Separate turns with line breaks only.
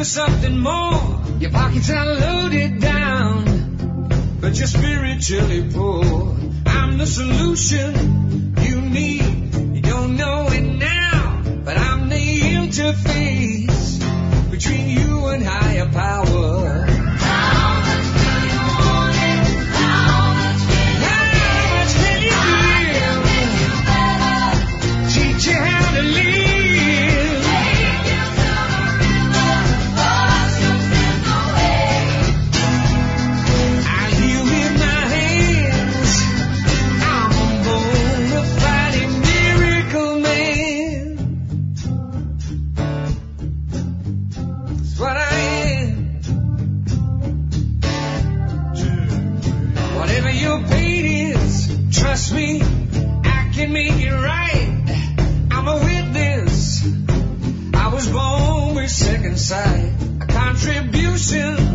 for something more. Your pockets are loaded down, but you're spiritually poor. I'm the solution you need. You don't know it now, but I'm the interface between you and higher power. How much do you want it? How much can you give? Teach you how to live. Trust me, I can make it right. I'm a witness. I was born with second sight. A contribution